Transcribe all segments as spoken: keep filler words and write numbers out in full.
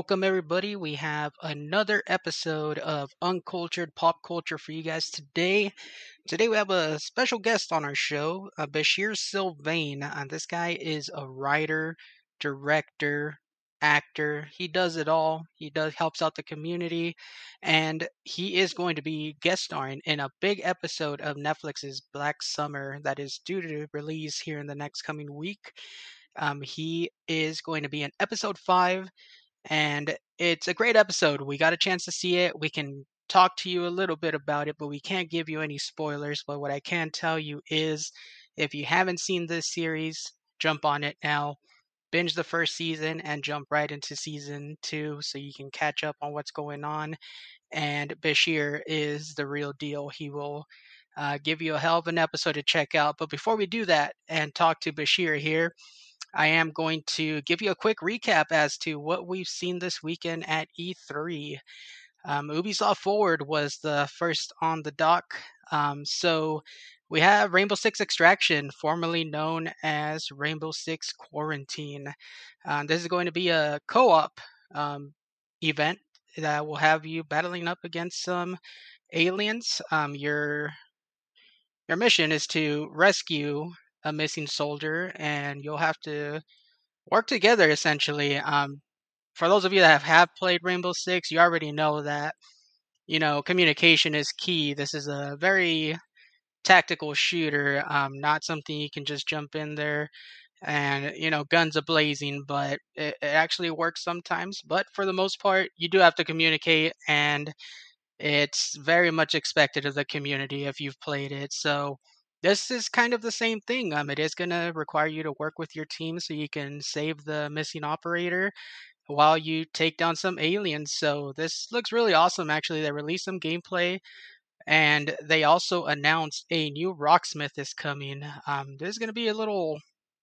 welcome everybody. We have another episode of Uncultured Pop Culture for you guys today. Today we have a special guest on our show, uh, Bashir Sylvain. Uh, this guy is a writer, director, actor. He does it all. He does helps out the community, and he is going to be guest starring in a big episode of Netflix's Black Summer that is due to release here in the next coming week. Um, he is going to be in episode five, and it's a great episode. We got a chance to see it. We can talk to you a little bit about it, but we can't give you any spoilers. But what I can tell you is if you haven't seen this series, jump on it now. Binge the first season and jump right into season two so you can catch up on what's going on. And Bashir is the real deal. He will uh, give you a hell of an episode to check out. But before we do that and talk to Bashir here, I am going to give you a quick recap as to what we've seen this weekend at E three. Um, Ubisoft Forward was the first on the dock. Um, so we have Rainbow Six Extraction, formerly known as Rainbow Six Quarantine. Um, this is going to be a co-op um, event that will have you battling up against some aliens. Um, your your mission is to rescue a missing soldier, and you'll have to work together essentially. Um, for those of you that have, have played Rainbow Six, you already know that you know communication is key. This is a very tactical shooter, um, not something you can just jump in there and you know guns a blazing. But it, it actually works sometimes. But for the most part, you do have to communicate, and it's very much expected of the community if you've played it. So this is kind of the same thing. Um, it is going to require you to work with your team so you can save the missing operator while you take down some aliens. So this looks really awesome. Actually, they released some gameplay, and they also announced a new Rocksmith is coming. Um, this is going to be a little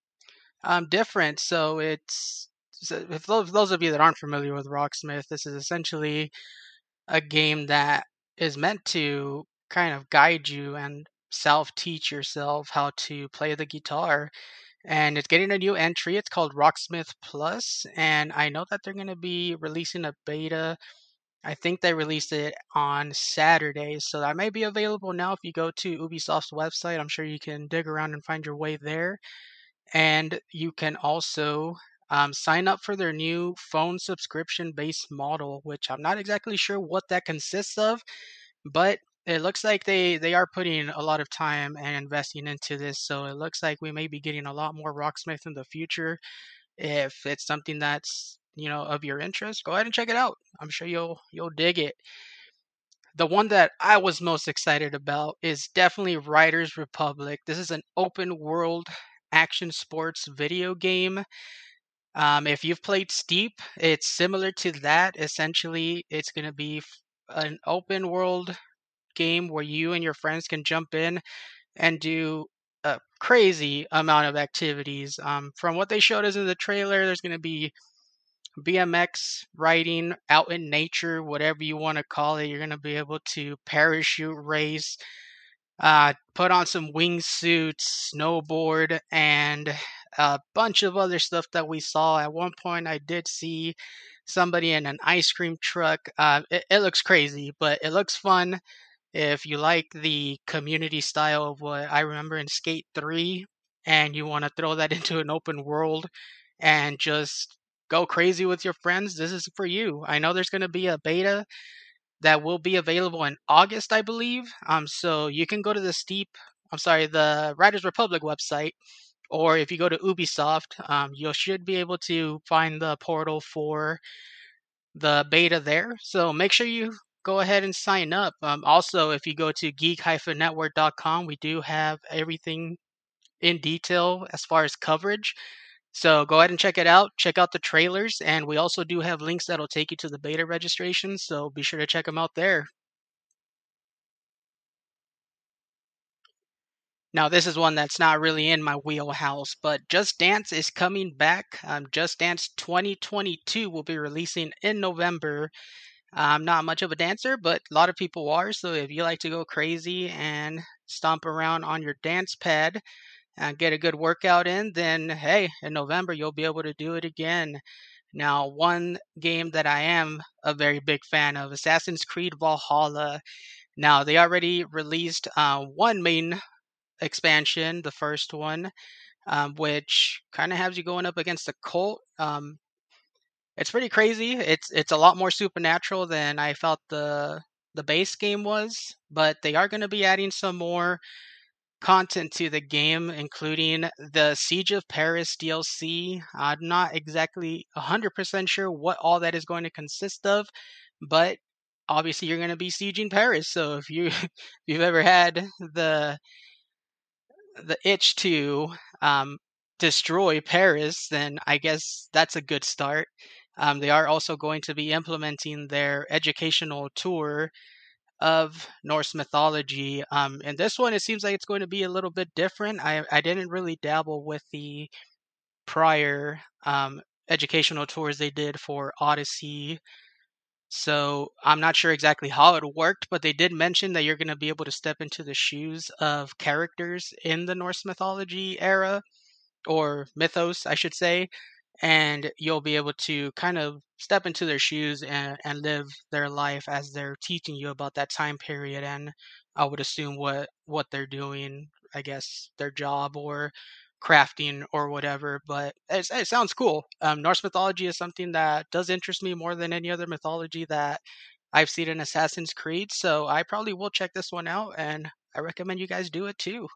um different. So it's so if those, those of you that aren't familiar with Rocksmith, this is essentially a game that is meant to kind of guide you and self teach yourself how to play the guitar. And it's getting a new entry. It's called Rocksmith Plus, and I know that they're going to be releasing a beta. I think they released it on Saturday, so that may be available now if you go to Ubisoft's website. I'm sure you can dig around and find your way there. And you can also um, sign up for their new phone subscription based model, which I'm not exactly sure what that consists of, but it looks like they, they are putting a lot of time and investing into this. So it looks like we may be getting a lot more Rocksmith in the future. If it's something that's you know of your interest, go ahead and check it out. I'm sure you'll you'll dig it. The one that I was most excited about is definitely Riders Republic. This is an open world action sports video game. Um, if you've played Steep, it's similar to that. Essentially, it's going to be an open world game where you and your friends can jump in and do a crazy amount of activities. Um, from what they showed us in the trailer, there's going to be B M X riding out in nature, whatever you want to call it. You're going to be able to parachute race, uh, put on some wingsuits, snowboard, and a bunch of other stuff that we saw. At one point, I did see somebody in an ice cream truck. Uh, it, it looks crazy, but it looks fun. If you like the community style of what I remember in Skate three, and you want to throw that into an open world and just go crazy with your friends, this is for you. I know there's going to be a beta that will be available in August, I believe. Um, so you can go to the Steep, I'm sorry, the Riders Republic website, or if you go to Ubisoft, um, you should be able to find the portal for the beta there. So make sure you go ahead and sign up. Um, also, if you go to geek network dot com, we do have everything in detail as far as coverage. So go ahead and check it out. Check out the trailers, and we also do have links that'll take you to the beta registration. So be sure to check them out there. Now, this is one that's not really in my wheelhouse, but Just Dance is coming back. Um, Just Dance twenty twenty-two will be releasing in November. I'm not much of a dancer, but a lot of people are. So if you like to go crazy and stomp around on your dance pad and get a good workout in, then hey, in November you'll be able to do it again. Now, one game that I am a very big fan of, Assassin's Creed Valhalla. Now, they already released uh, one main expansion, the first one, um, which kind of has you going up against a cult. Um, it's pretty crazy. It's it's a lot more supernatural than I felt the the base game was, but they are going to be adding some more content to the game, including the Siege of Paris D L C. I'm not exactly one hundred percent sure what all that is going to consist of, but obviously you're going to be sieging Paris. So if you if you've ever had the the itch to um, destroy Paris, then I guess that's a good start. Um, they are also going to be implementing their educational tour of Norse mythology. Um, and this one, it seems like it's going to be a little bit different. I, I didn't really dabble with the prior um, educational tours they did for Odyssey. So I'm not sure exactly how it worked, but they did mention that you're going to be able to step into the shoes of characters in the Norse mythology era, or mythos, I should say, and you'll be able to kind of step into their shoes and, and live their life as they're teaching you about that time period. And I would assume what what they're doing, I guess their job or crafting or whatever. But it, it sounds cool. Um, Norse mythology is something that does interest me more than any other mythology that I've seen in Assassin's Creed. So I probably will check this one out, and I recommend you guys do it too.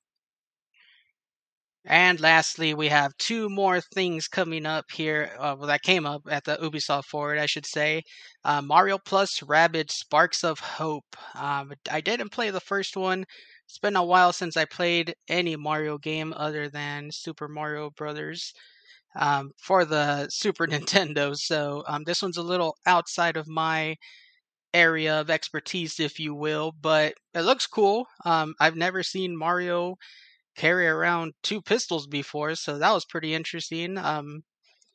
And lastly, we have two more things coming up here. Uh, well, that came up at the Ubisoft Forward, I should say. Uh, Mario Plus Rabbids Sparks of Hope. Um, I didn't play the first one. It's been a while since I played any Mario game other than Super Mario Brothers um, for the Super Nintendo. So um, this one's a little outside of my area of expertise, if you will, but it looks cool. Um, I've never seen Mario carry around two pistols before, so that was pretty interesting. Um,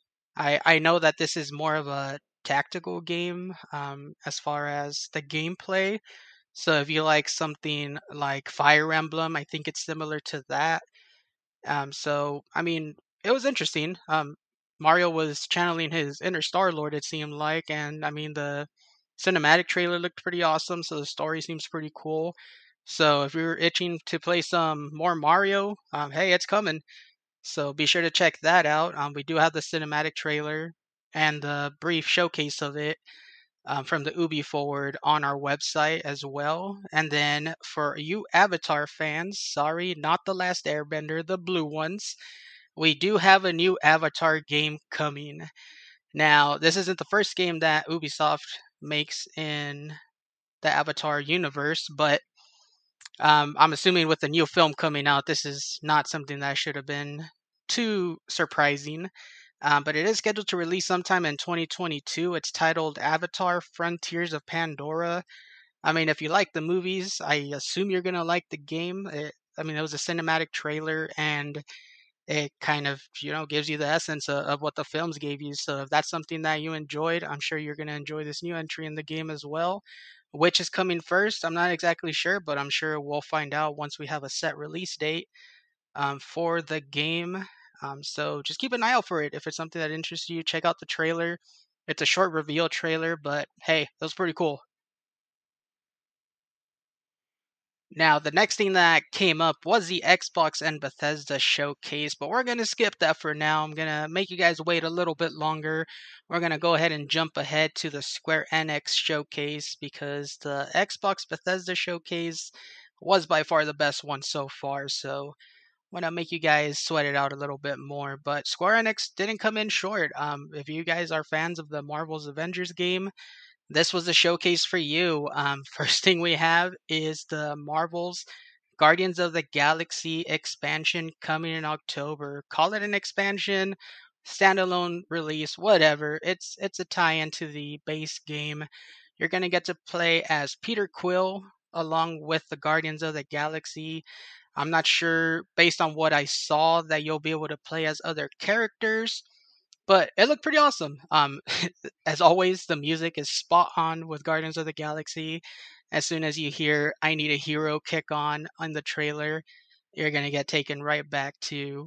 I I know that this is more of a tactical game um, as far as the gameplay. So if you like something like Fire Emblem, I think it's similar to that. Um, so I mean, it was interesting. Um, Mario was channeling his inner Star Lord, it seemed like, and I mean the cinematic trailer looked pretty awesome. So the story seems pretty cool. So if you're itching to play some more Mario, um, hey, it's coming. So be sure to check that out. Um, we do have the cinematic trailer and the brief showcase of it um, from the Ubi Forward on our website as well. And then for you Avatar fans, sorry, not the last Airbender, the blue ones, we do have a new Avatar game coming. Now, this isn't the first game that Ubisoft makes in the Avatar universe, but um, I'm assuming with the new film coming out, this is not something that should have been too surprising. Um, but it is scheduled to release sometime in twenty twenty-two. It's titled Avatar Frontiers of Pandora. I mean, if you like the movies, I assume you're going to like the game. It, I mean, it was a cinematic trailer and it kind of, you know, gives you the essence of, of what the films gave you. So if that's something that you enjoyed, I'm sure you're going to enjoy this new entry in the game as well. Which is coming first, I'm not exactly sure, but I'm sure we'll find out once we have a set release date um, for the game. Um, so just keep an eye out for it. If it's something that interests you, check out the trailer. It's a short reveal trailer, but hey, that was pretty cool. Now, the next thing that came up was the Xbox and Bethesda showcase, but we're going to skip that for now. I'm going to make you guys wait a little bit longer. We're going to go ahead and jump ahead to the Square Enix showcase because the Xbox Bethesda showcase was by far the best one so far. So I'm going to make you guys sweat it out a little bit more. But Square Enix didn't come in short. Um, if you guys are fans of the Marvel's Avengers game, this was a showcase for you. Um, first thing we have is the Marvel's Guardians of the Galaxy expansion coming in October. Call it an expansion, standalone release, whatever. It's it's a tie-in to the base game. You're gonna get to play as Peter Quill along with the Guardians of the Galaxy. I'm not sure, based on what I saw, that you'll be able to play as other characters, but it looked pretty awesome. Um, as always, the music is spot on with Guardians of the Galaxy. As soon as you hear "I Need a Hero" kick on on the trailer, you're gonna get taken right back to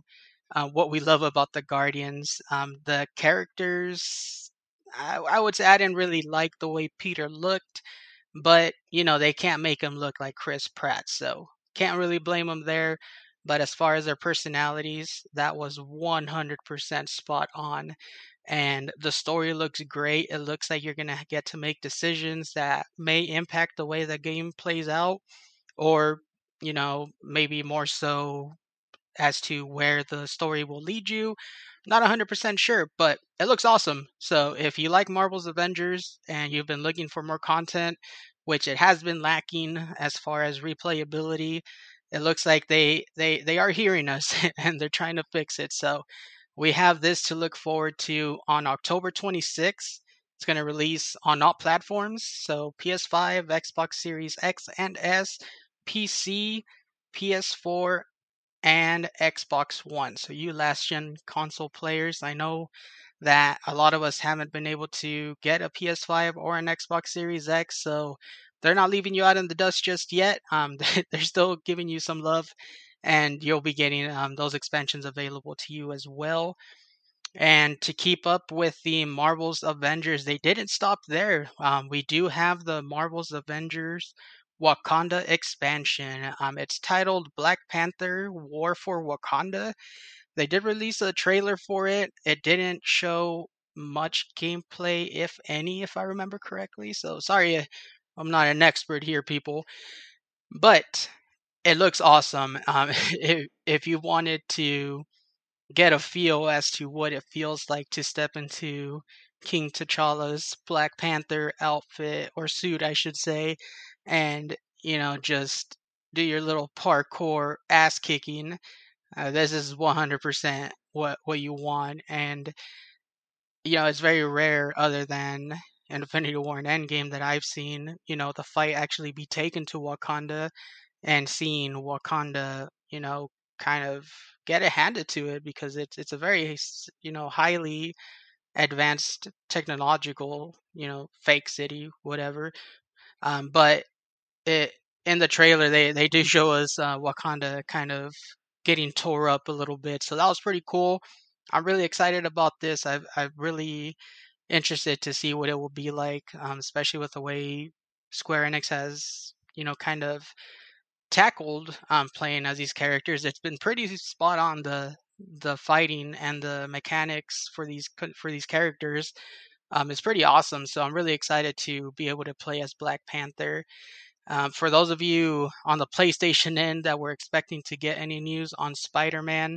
uh, what we love about the Guardians. Um, the characters, I, I would say I didn't really like the way Peter looked, but you know they can't make him look like Chris Pratt, so can't really blame him there. But as far as their personalities, that was one hundred percent spot on. And the story looks great. It looks like you're going to get to make decisions that may impact the way the game plays out, or, you know, maybe more so as to where the story will lead you. Not one hundred percent sure, but it looks awesome. So if you like Marvel's Avengers and you've been looking for more content, which it has been lacking as far as replayability, it looks like they they they are hearing us and they're trying to fix it. So we have this to look forward to on October twenty-sixth. It's going to release on all platforms, so P S five, Xbox Series X and S, P C, P S four, and Xbox One. So you last gen console players, I know that a lot of us haven't been able to get a P S five or an Xbox Series X, so they're not leaving you out in the dust just yet. Um, they're still giving you some love, and you'll be getting um, those expansions available to you as well. And to keep up with the Marvel's Avengers, they didn't stop there. Um, we do have the Marvel's Avengers Wakanda expansion. Um, it's titled Black Panther War for Wakanda. They did release a trailer for it. It didn't show much gameplay, if any, if I remember correctly. So sorry, I'm not an expert here, people. But it looks awesome. Um, if, if you wanted to get a feel as to what it feels like to step into King T'Challa's Black Panther outfit or suit, I should say, and you know just do your little parkour ass kicking. Uh, this is one hundred percent what what you want, and you know it's very rare, other than Infinity War and Endgame, that I've seen you know the fight actually be taken to Wakanda and seeing Wakanda, you know, kind of get it handed to it, because it's it's a very you know highly advanced technological you know fake city, whatever. Um, but it in the trailer they they do show us uh, Wakanda kind of getting tore up a little bit, so that was pretty cool. I'm really excited about this. I've I'm really interested to see what it will be like, um, especially with the way Square Enix has you know kind of tackled um, playing as these characters. It's been pretty spot on, the the fighting and the mechanics for these for these characters. Um, is pretty awesome. So I'm really excited to be able to play as Black Panther. Um, for those of you on the PlayStation end that were expecting to get any news on Spider-Man,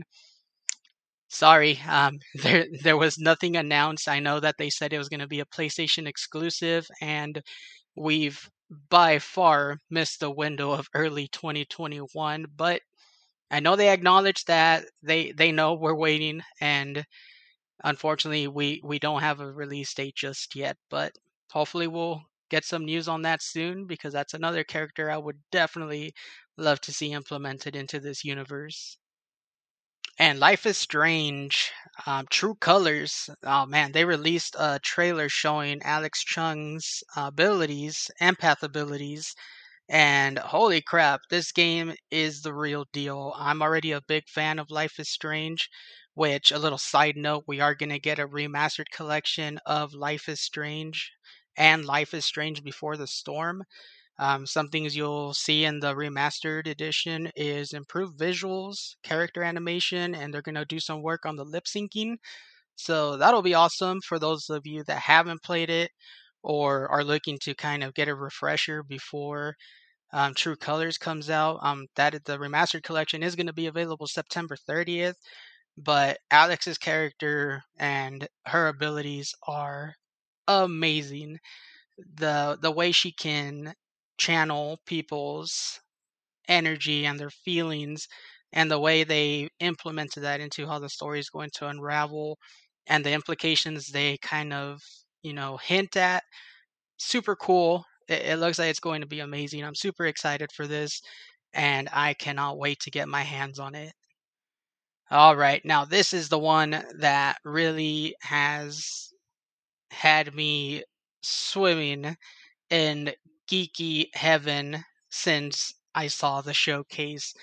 sorry, um, there there was nothing announced. I know that they said it was going to be a PlayStation exclusive, and we've by far missed the window of early twenty twenty-one, but I know they acknowledge that they they know we're waiting, and unfortunately we we don't have a release date just yet, but hopefully we'll get some news on that soon, because that's another character I would definitely love to see implemented into this universe. And Life is Strange, um, True Colors. Oh man, they released a trailer showing Alex Chung's uh, abilities, empath abilities, and holy crap, this game is the real deal. I'm already a big fan of Life is Strange, which, a little side note, we are going to get a remastered collection of Life is Strange and Life is Strange Before the Storm. Um, some things you'll see in the remastered edition is improved visuals, character animation, and they're going to do some work on the lip syncing. So that'll be awesome for those of you that haven't played it or are looking to kind of get a refresher before um, True Colors comes out. Um, that the remastered collection is going to be available September thirtieth, but Alex's character and her abilities are amazing. The the way she can channel people's energy and their feelings, and the way they implemented that into how the story is going to unravel, and the implications they kind of you know hint at, super cool. It, it looks like it's going to be amazing. I'm super excited for this, and I cannot wait to get my hands on it. All right, now this is the one that really has had me swimming in geeky heaven since I saw the showcase.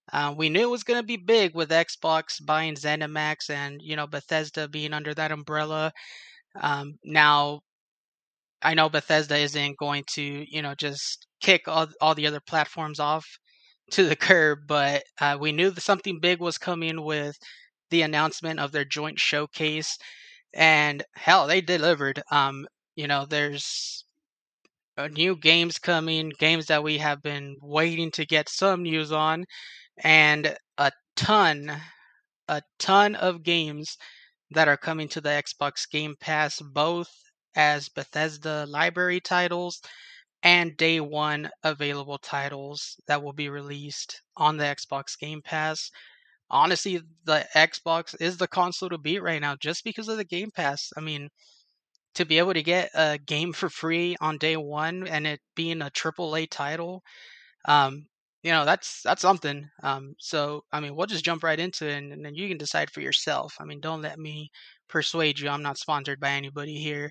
Uh, we knew it was going to be big with Xbox buying ZeniMax and you know Bethesda being under that umbrella. Um, now I know Bethesda isn't going to you know just kick all all the other platforms off to the curb, but uh, we knew that something big was coming with the announcement of their joint showcase, and hell, they delivered. Um, you know, there's uh, new games coming, games that we have been waiting to get some news on, and a ton, a ton of games that are coming to the Xbox Game Pass, both as Bethesda library titles and day one available titles that will be released on the Xbox Game Pass. Honestly, the Xbox is the console to beat right now just because of the Game Pass. I mean, to be able to get a game for free on day one and it being a triple A title, um, you know, that's that's something. Um, so I mean, we'll just jump right into it, and, and then you can decide for yourself. I mean, don't let me persuade you. I'm not sponsored by anybody here.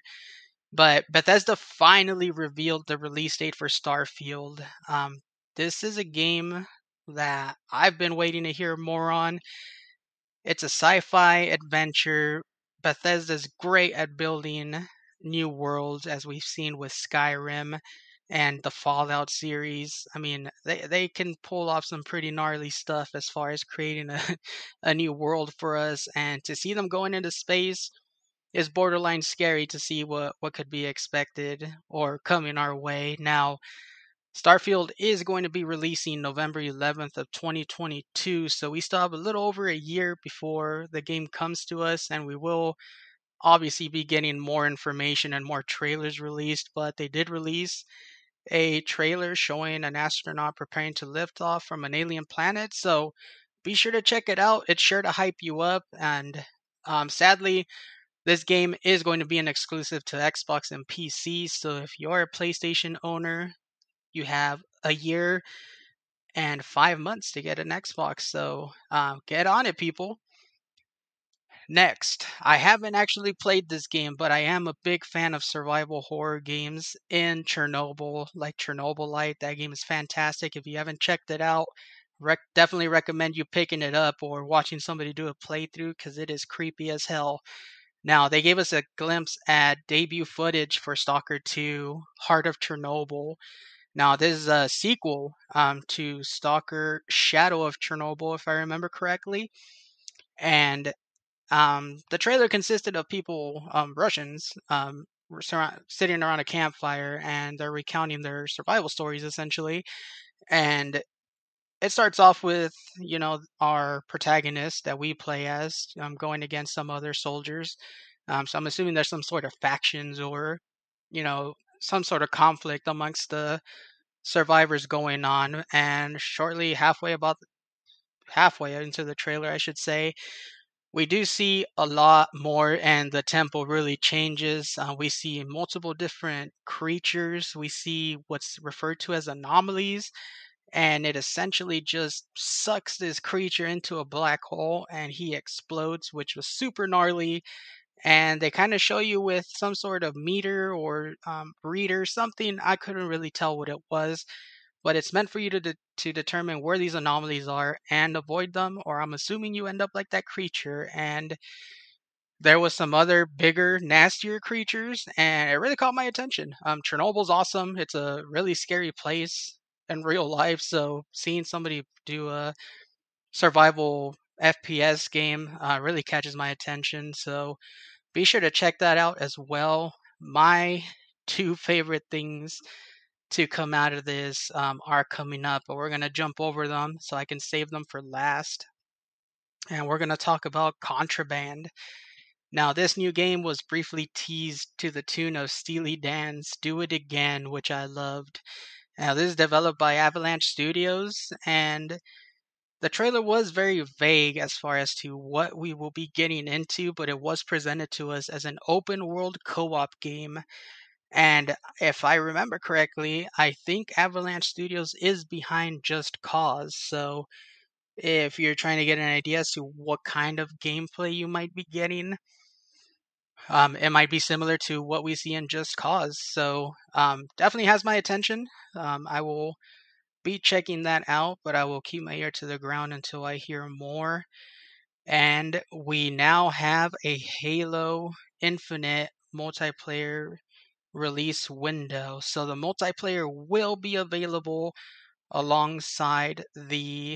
But Bethesda finally revealed the release date for Starfield. Um, this is a game that I've been waiting to hear more on. It's a sci-fi adventure. Bethesda's great at building new worlds, as we've seen with Skyrim and the Fallout series. I mean, they they can pull off some pretty gnarly stuff as far as creating a a new world for us, and to see them going into space is borderline scary to see what what could be expected or coming our way. Now, Starfield is going to be releasing November eleventh of twenty twenty-two, so we still have a little over a year before the game comes to us, and we will obviously be getting more information and more trailers released, but they did release a trailer showing an astronaut preparing to lift off from an alien planet, so be sure to check it out. It's sure to hype you up, and um, sadly, this game is going to be an exclusive to Xbox and P C, so if you're a PlayStation owner, you have a year and five months to get an Xbox. So um, get on it, people. Next, I haven't actually played this game, but I am a big fan of survival horror games in Chernobyl, like Chernobylite. That game is fantastic. If you haven't checked it out, rec- definitely recommend you picking it up or watching somebody do a playthrough because it is creepy as hell. Now, they gave us a glimpse at debut footage for Stalker two Heart of Chernobyl. Now, this is a sequel um, to Stalker Shadow of Chernobyl, if I remember correctly. And um, the trailer consisted of people, um, Russians, um, surra- sitting around a campfire and they're recounting their survival stories, essentially. And it starts off with, you know, our protagonist that we play as um, going against some other soldiers. Um, so I'm assuming there's some sort of factions or, you know, some sort of conflict amongst the survivors going on. And shortly, halfway about halfway into the trailer, I should say, we do see a lot more, and the tempo really changes. Uh, we see multiple different creatures. We see what's referred to as anomalies, and it essentially just sucks this creature into a black hole and he explodes, which was super gnarly. And they kind of show you with some sort of meter or um, reader, something I couldn't really tell what it was, but it's meant for you to de- to determine where these anomalies are and avoid them, or I'm assuming you end up like that creature. And there was some other bigger, nastier creatures, and it really caught my attention. Um, Chernobyl's awesome. It's a really scary place in real life, so seeing somebody do a survival F P S game uh, really catches my attention. So be sure to check that out as well. My two favorite things to come out of this um, are coming up, but we're going to jump over them so I can save them for last. And we're going to talk about Contraband. Now, this new game was briefly teased to the tune of Steely Dan's Do It Again, which I loved. Now, this is developed by Avalanche Studios, and the trailer was very vague as far as to what we will be getting into, but it was presented to us as an open world co op game. And if I remember correctly, I think Avalanche Studios is behind Just Cause. So if you're trying to get an idea as to what kind of gameplay you might be getting, um, it might be similar to what we see in Just Cause. So um, definitely has my attention. Um, I will be checking that out, but I will keep my ear to the ground until I hear more. And we now have a Halo Infinite multiplayer release window. So the multiplayer will be available alongside the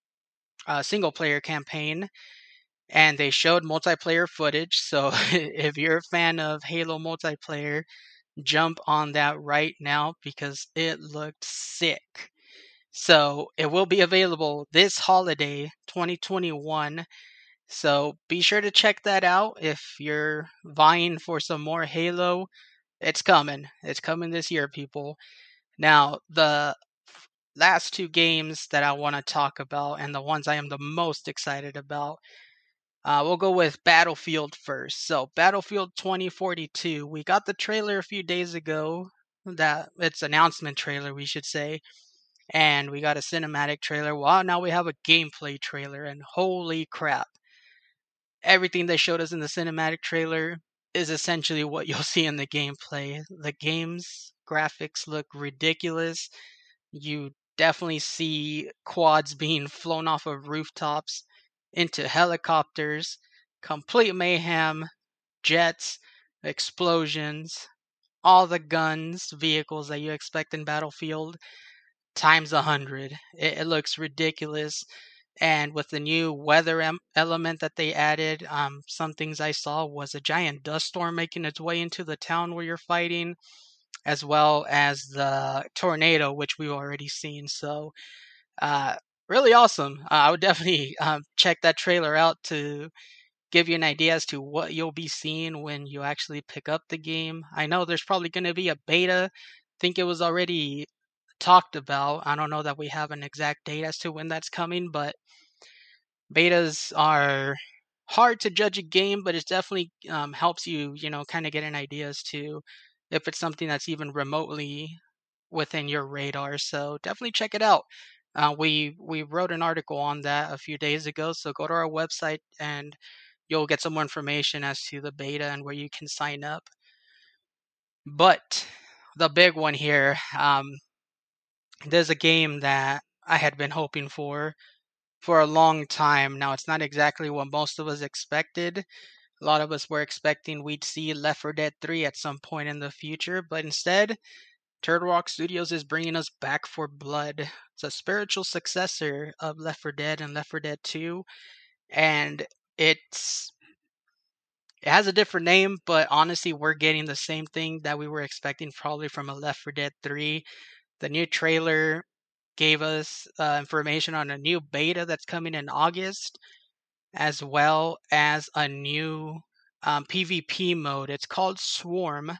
uh, single player campaign. And they showed multiplayer footage. So if you're a fan of Halo multiplayer, jump on that right now because it looked sick. So it will be available this holiday, twenty twenty-one. So be sure to check that out if you're vying for some more Halo. It's coming. It's coming this year, people. Now, the last two games that I want to talk about and the ones I am the most excited about, uh, we'll go with Battlefield first. So, Battlefield twenty forty-two, we got the trailer a few days ago. That it's announcement trailer, we should say, and we got a cinematic trailer. Well, now we have a gameplay trailer, and holy crap! Everything they showed us in the cinematic trailer is essentially what you'll see in the gameplay. The game's graphics look ridiculous. You definitely see quads being flown off of rooftops into helicopters, complete mayhem, jets, explosions, all the guns, vehicles that you expect in Battlefield times a hundred. It, it looks ridiculous. And with the new weather em- element that they added, um, some things I saw was a giant dust storm making its way into the town where you're fighting, as well as the tornado, which we've already seen. So, uh, really awesome. Uh, I would definitely um, check that trailer out to give you an idea as to what you'll be seeing when you actually pick up the game. I know there's probably going to be a beta. I think it was already talked about. I don't know that we have an exact date as to when that's coming, but betas are hard to judge a game, but it definitely um, helps you, you know, kind of get an idea as to if it's something that's even remotely within your radar. So definitely check it out. Uh, we we wrote an article on that a few days ago, so go to our website and you'll get some more information as to the beta and where you can sign up. But the big one here, um, there's a game that I had been hoping for for a long time. Now, it's not exactly what most of us expected. A lot of us were expecting we'd see Left four Dead three at some point in the future, but instead, Turtle Rock Studios is bringing us Back four Blood. It's a spiritual successor of Left four Dead and Left four Dead two, and it's it has a different name, but honestly, we're getting the same thing that we were expecting probably from a Left four Dead three. The new trailer gave us uh, information on a new beta that's coming in August, as well as a new um, PvP mode. It's called Swarm,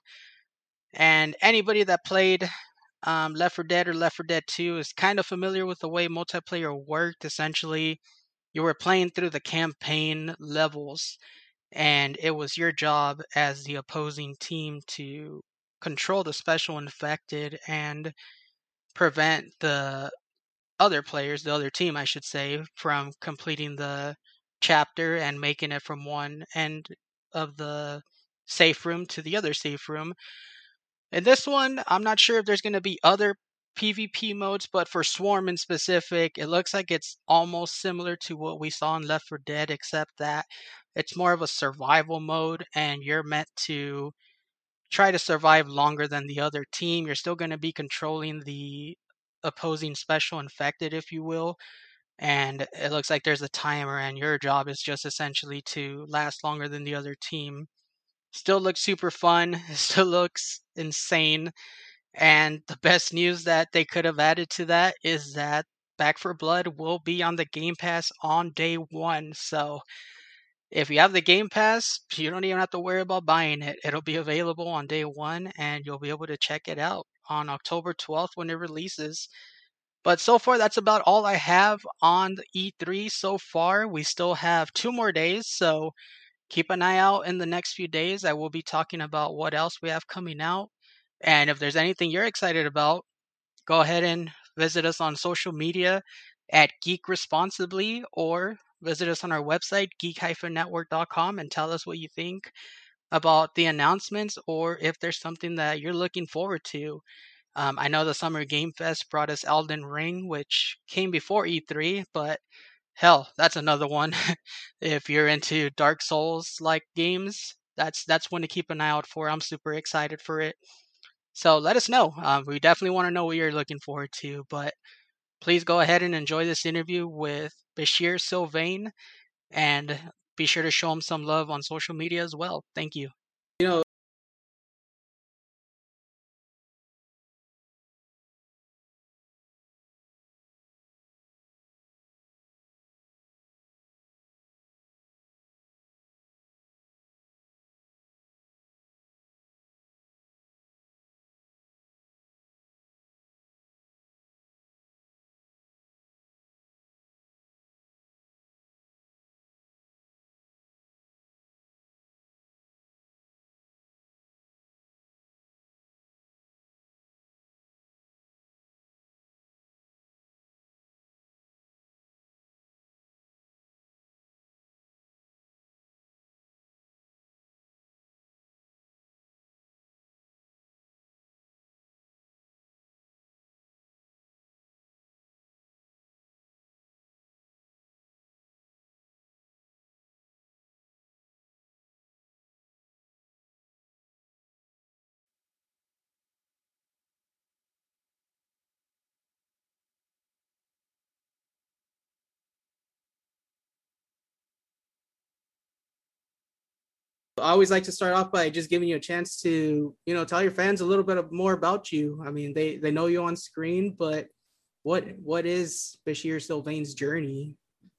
and anybody that played um, Left four Dead or Left four Dead two is kind of familiar with the way multiplayer worked. Essentially, you were playing through the campaign levels, and it was your job as the opposing team to control the special infected and prevent the other players, the other team, I should say, from completing the chapter and making it from one end of the safe room to the other safe room. In this one, I'm not sure if there's going to be other PvP modes, but for Swarm in specific, it looks like it's almost similar to what we saw in Left four Dead, except that it's more of a survival mode and you're meant to try to survive longer than the other team. You're still going to be controlling the opposing special infected, if you will. And it looks like there's a timer, and your job is just essentially to last longer than the other team. Still looks super fun. Still looks insane. And the best news that they could have added to that is that Back four Blood will be on the Game Pass on day one. So if you have the Game Pass, you don't even have to worry about buying it. It'll be available on day one, and you'll be able to check it out on October twelfth when it releases. But so far, that's about all I have on the E three so far. We still have two more days, so keep an eye out in the next few days. I will be talking about what else we have coming out. And if there's anything you're excited about, go ahead and visit us on social media at Geek Responsibly, or visit us on our website, geek network dot com, and tell us what you think about the announcements or if there's something that you're looking forward to. Um, I know the Summer Game Fest brought us Elden Ring, which came before E three, but hell, that's another one. If you're into Dark Souls like games, that's that's one to keep an eye out for. I'm super excited for it. So let us know. Um, we definitely want to know what you're looking forward to. But please go ahead and enjoy this interview with Bashir Sylvain, and be sure to show him some love on social media as well. Thank you. You know, I always like to start off by just giving you a chance to, you know, tell your fans a little bit of more about you. I mean, they they know you on screen, but what what is Bashir Sylvain's journey?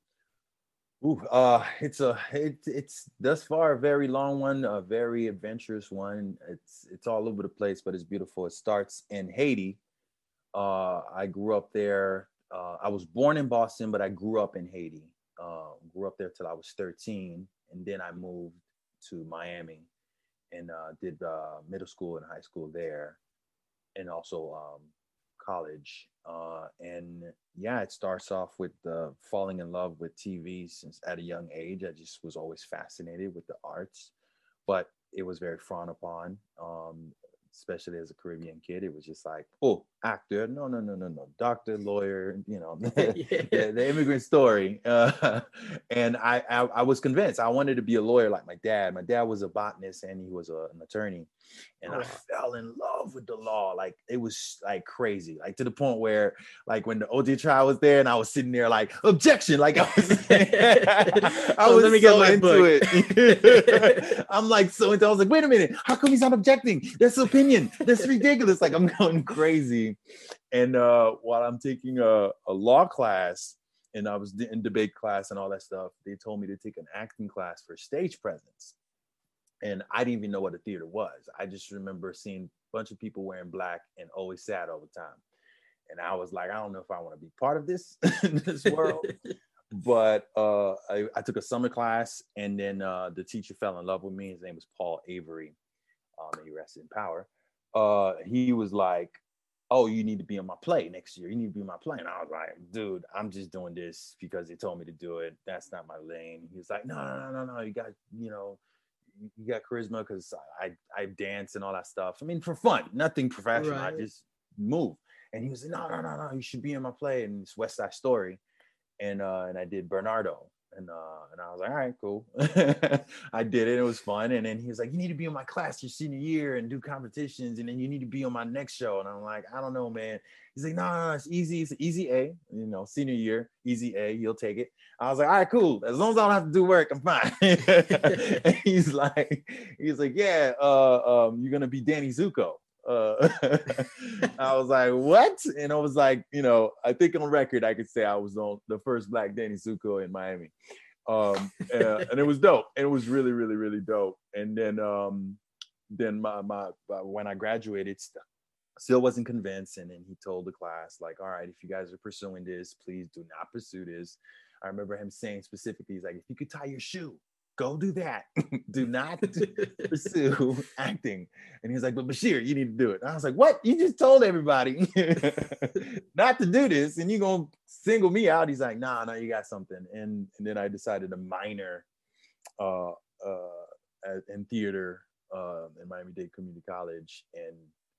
Ooh, uh, it's a it, it's thus far a very long one, a very adventurous one. It's it's all over the place, but it's beautiful. It starts in Haiti. Uh, I grew up there. Uh, I was born in Boston, but I grew up in Haiti. Uh, grew up there till I was thirteen, and then I moved to Miami and uh, did uh, middle school and high school there, and also um, college. Uh, and yeah, it starts off with uh, falling in love with T V since at a young age. I just was always fascinated with the arts, but it was very frowned upon. Um, especially as a Caribbean kid, it was just like, oh, actor, no, no, no, no, no, doctor, lawyer, you know, Yeah. the, the immigrant story. Uh, and I, I, I was convinced I wanted to be a lawyer like my dad. My dad was a botanist and he was a, an attorney, and Oh, I wow. fell in love with the law. Like it was like crazy, like to the point where like when the O J trial was there and I was sitting there like objection, like I was, I So let me was get so my into book. it. I'm like so into. I was like, wait a minute, how come he's not objecting? That's opinion. That's ridiculous. Like I'm going crazy. And uh, while I'm taking a, a law class, and I was in debate class and all that stuff, they told me to take an acting class for stage presence. And I didn't even know what a theater was. I just remember seeing a bunch of people wearing black and always sad all the time. And I was like, I don't know if I want to be part of this in this world. But uh, I, I took a summer class, and then uh, the teacher fell in love with me. His name was Paul Avery. Um, and he rested in power. Uh, he was like, oh, you need to be on my play next year. You need to be on my play. And I was like, dude, I'm just doing this because they told me to do it. That's not my lane. He was like, no, no, no, no, no. You got, you know, you got charisma because I, I dance and all that stuff. I mean, for fun, nothing professional. I Right. just move. And he was like, no, no, no, no. You should be in my play. And it's West Side Story. And uh, and I did Bernardo. And uh, and I was like, all right, cool. I did it. It was fun. And then he was like, you need to be in my class your senior year and do competitions. And then you need to be on my next show. And I'm like, I don't know, man. He's like, no, no, no, it's easy. It's an easy A. You know, senior year, easy A. You'll take it. I was like, all right, cool. As long as I don't have to do work, I'm fine. And he's like, he's like, yeah, uh, um, you're gonna be Danny Zuko. Uh, I was like, what? And I was like, you know, I think on record, I could say I was on the first Black Danny Zuko in Miami. Um, uh, and it was dope. And it was really, really, really dope. And then, um, then my, my, uh, when I graduated, still wasn't convinced. And then he told the class, like, all right, if you guys are pursuing this, please do not pursue this. I remember him saying specifically, he's like, if you could tie your shoe, go do that. Do not pursue acting. And he's like, but Bashir, you need to do it. And I was like, what? You just told everybody not to do this, and you're going to single me out. He's like, nah, no, you got something. And, and then I decided to minor uh, uh, in theater uh, in Miami-Dade Community College. And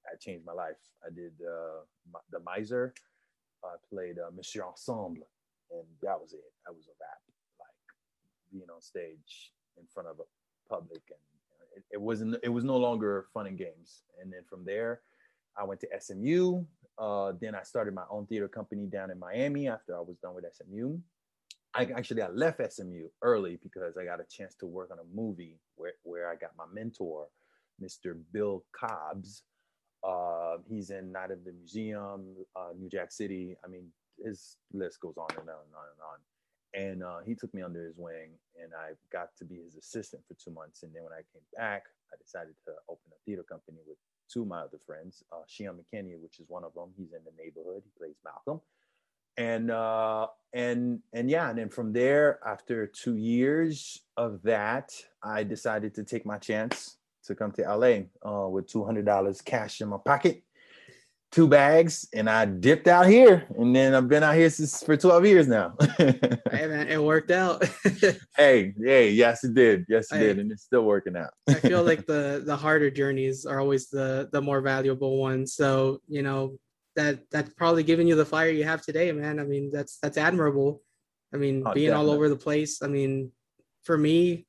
I changed my life. I did uh, my, the Miser. I played uh, Monsieur Ensemble, and that was it. That was a wrap. Like being on stage in front of a public, and it, it wasn't. It was no longer fun and games. And then from there, I went to S M U. Uh, then I started my own theater company down in Miami after I was done with S M U. I actually I left S M U early because I got a chance to work on a movie where, where I got my mentor, Mister Bill Cobbs. Uh, he's in Night of the Museum, uh, New Jack City. I mean, his list goes on and on and on and on. And uh, he took me under his wing, and I got to be his assistant for two months. And then when I came back, I decided to open a theater company with two of my other friends, uh, Shion McKinney, which is one of them. He's in The Neighborhood. He plays Malcolm. And uh, and and yeah, and then from there, after two years of that, I decided to take my chance to come to L A uh, with two hundred dollars cash in my pocket, two bags, and I dipped out here. And then I've been out here since for twelve years now. Hey man, it worked out. hey, hey, yes it did, yes it hey, did, and it's still working out. I feel like the the harder journeys are always the the more valuable ones. So you know that that's probably giving you the fire you have today, man. I mean that's that's admirable. I mean Oh, being definitely. all over the place. I mean for me,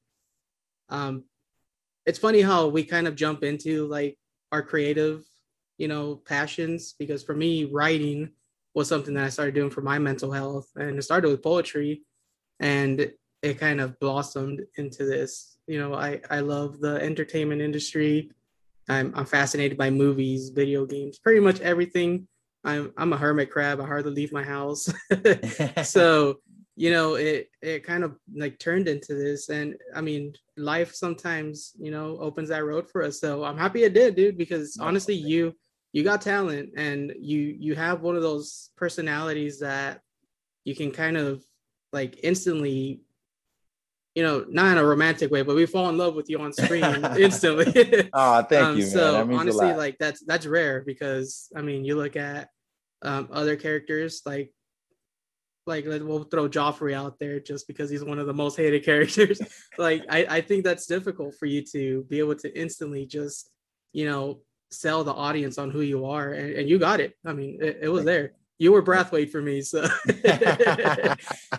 um, it's funny how we kind of jump into like our creative, you know, passions. Because for me, writing was something that I started doing for my mental health, and it started with poetry, and it kind of blossomed into this. You know, I I love the entertainment industry. I'm I'm fascinated by movies, video games, pretty much everything. I'm I'm a hermit crab. I hardly leave my house. So, you know, it it kind of like turned into this. And I mean, life sometimes, you know, opens that road for us. So I'm happy it did, dude, because No, honestly, you you got talent, and you you have one of those personalities that you can kind of like instantly, you know, not in a romantic way, but we fall in love with you on screen instantly. oh, thank um, you, man. so That means a honestly, lot. like that's that's rare. Because I mean, you look at um, other characters like like we'll throw Joffrey out there just because he's one of the most hated characters. Like I, I think that's difficult for you to be able to instantly just, you know, sell the audience on who you are, and, and you got it. I mean, it, it was Thank there. You were Brathwaite for me, so. you.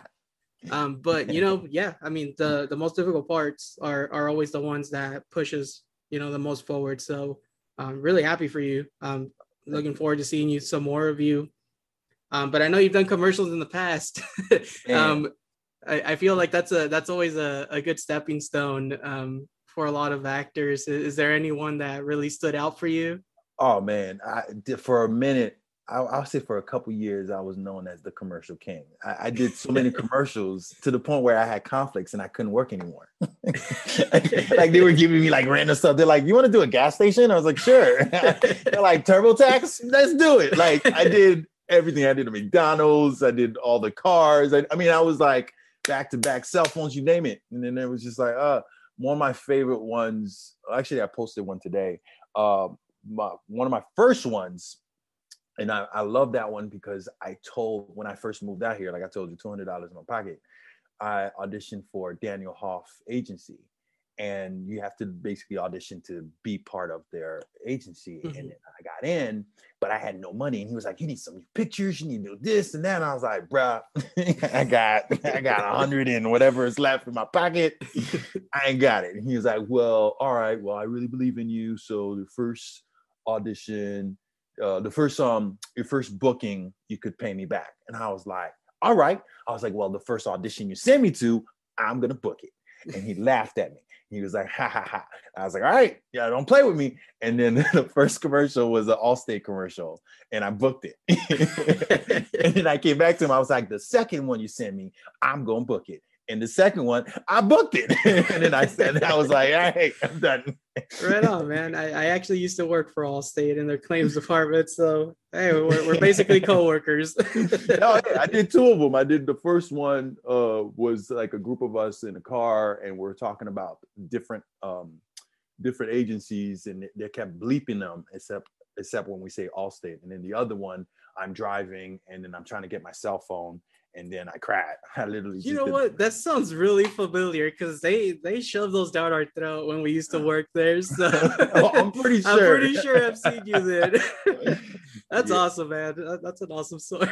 um, but you know, yeah, I mean, the the most difficult parts are are always the ones that pushes, you know, the most forward. So I'm really happy for you. Um, Thank looking you. forward to seeing you some more of you. Um, but I know you've done commercials in the past. Man, um, I, I feel like that's a that's always a, a good stepping stone um, for a lot of actors. Is, is there anyone that really stood out for you? oh man, I did for a minute. I, I'll say for a couple years, I was known as the commercial king. I, I did so many commercials to the point where I had conflicts and I couldn't work anymore. Like they were giving me like random stuff. They're like, "You want to do a gas station?" I was like, "Sure." They're like, "TurboTax, let's do it." Like I did everything. I did a McDonald's. I did all the cars. I, I mean, I was like back to back cell phones, you name it. And then it was just like, uh, one of my favorite ones. Actually, I posted one today. Um, my, one of my first ones. And I, I love that one because I told when I first moved out here, like I told you, two hundred dollars in my pocket, I auditioned for Daniel Hoff agency. And you have to basically audition to be part of their agency. Mm-hmm. And then I got in, but I had no money. And he was like, "You need some new pictures, you need to do this and that." And I was like, "Bruh, I got I got a hundred and whatever is left in my pocket. I ain't got it." And he was like, "Well, all right, well, I really believe in you. So the first audition, uh, the first um your first booking, you could pay me back." And I was like, "All right." I was like, "Well, the first audition you send me to, I'm gonna book it." And he laughed at me. He was like, "Ha ha ha." I was like, "All right, yeah, don't play with me." And then the first commercial was an Allstate commercial, and I booked it. And then I came back to him. I was like, "The second one you send me, I'm gonna book it." And the second one, I booked it. And then I said, I was like, "All right, I'm done." Right on, man. I, I actually used to work for Allstate in their claims department. So, hey, we're, we're basically coworkers. Oh, yeah, I did two of them. I did the first one uh, was like a group of us in a car, and we're talking about different um, different agencies, and they kept bleeping them except except when we say Allstate. And then the other one, I'm driving, and then I'm trying to get my cell phone, and then I cried. I literally You just know did. what? That sounds really familiar because they they shoved those down our throat when we used to work there. So Oh, I'm pretty sure. I'm pretty sure I've seen you then. That's Yeah. awesome, man. That's an awesome story.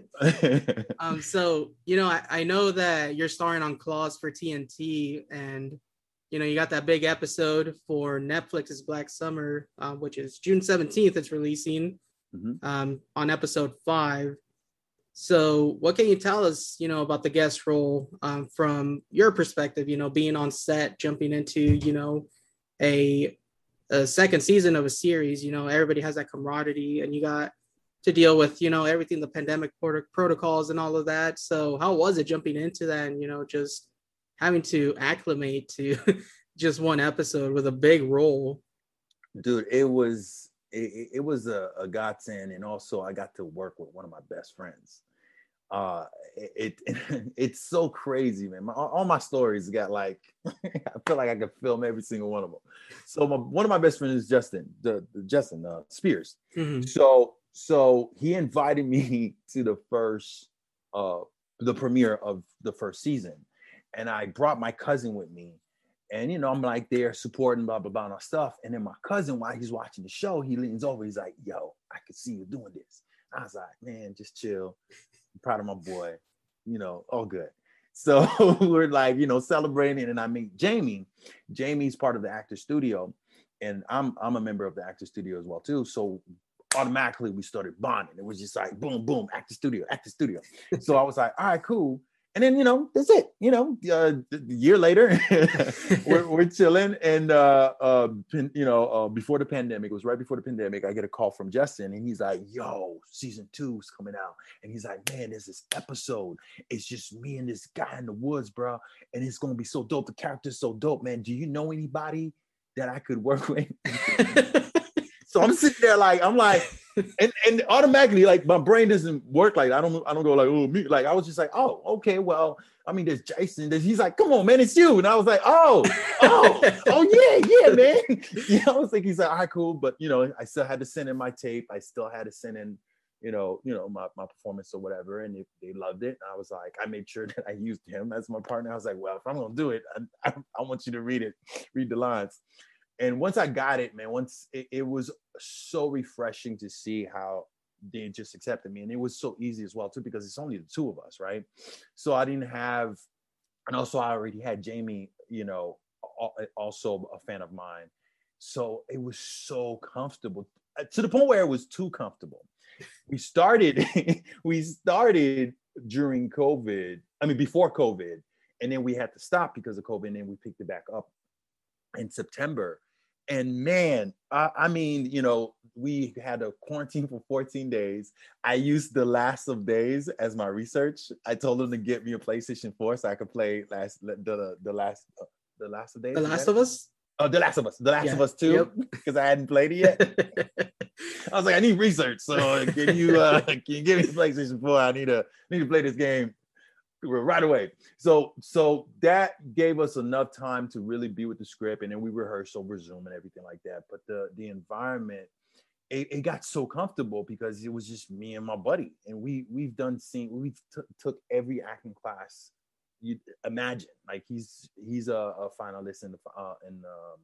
um, so you know, I, I know that you're starring on Claws for T N T, and you know, you got that big episode for Netflix's Black Summer, uh, which is June seventeenth. It's releasing Mhm. um, on episode five. So what can you tell us, you know, about the guest role um, from your perspective, you know, being on set, jumping into, you know, a, a second season of a series, you know, everybody has that camaraderie and you got to deal with, you know, everything, the pandemic prot- protocols and all of that. So how was it jumping into that and, you know, just having to acclimate to just one episode with a big role? Dude, it was, it, it was a, a godsend. And also I got to work with one of my best friends. uh it, it it's so crazy, man. My, all my stories got like I feel like I could film every single one of them. So my, one of my best friends is Justin, the, the Justin uh, Spears. Mm-hmm. So so he invited me to the first uh the premiere of the first season, and I brought my cousin with me. And you know, I'm like there supporting blah blah blah and all stuff. And then my cousin, while he's watching the show, he leans over, he's like, "Yo, I can see you doing this." I was like, "Man, just chill. I'm proud of my boy, you know, all good." So we're like, you know, celebrating, and I meet Jamie. Jamie's part of the actor studio, and I'm I'm a member of the actor studio as well too. So automatically we started bonding. It was just like boom, boom, actor studio, actor studio. So I was like, all right, cool. And then, you know, that's it. You know, uh, a year later, we're, we're chilling. And, uh, uh, you know, uh, before the pandemic, it was right before the pandemic, I get a call from Justin, and he's like, "Yo, season two is coming out." And he's like, "Man, there's this episode. It's just me and this guy in the woods, bro. And it's going to be so dope. The character's so dope, man. Do you know anybody that I could work with?" So I'm sitting there like, I'm like, and, and automatically, like, my brain doesn't work like I don't I don't go like, oh, me. Like, I was just like, oh, okay, well, I mean, there's Jason. There's, he's like, "Come on, man, it's you." And I was like, oh, oh, oh, yeah, yeah, man. You know, I was like, he's like, "All right, cool." But, you know, I still had to send in my tape. I still had to send in, you know, you know, my, my performance or whatever. And they, they loved it. And I was like, I made sure that I used him as my partner. I was like, well, if I'm going to do it, I, I, I want you to read it, read the lines. And once I got it, man, once it, it was so refreshing to see how they just accepted me. And it was so easy as well, too, because it's only the two of us, right? So I didn't have, and also I already had Jamie, you know, also a fan of mine. So it was so comfortable, to the point where it was too comfortable. We started, we started during COVID, I mean, before COVID, and then we had to stop because of COVID, and then we picked it back up in September. And man, I, I mean, you know, we had a quarantine for fourteen days. I used The Last of Days as my research. I told them to get me a PlayStation four so I could play last the the, the last uh, the Last of Days. The Last of Us. Oh, The Last of Us. The Last Yeah. of Us two, because yep. I hadn't played it yet. I was like, I need research. So can you uh, can you give me the PlayStation four? I need to need to play this game right away. So so that gave us enough time to really be with the script, and then we rehearsed over Zoom and everything like that. But the the environment, it, it got so comfortable because it was just me and my buddy, and we we've done scene we t- took every acting class you imagine. Like he's he's a, a finalist in the uh, in um,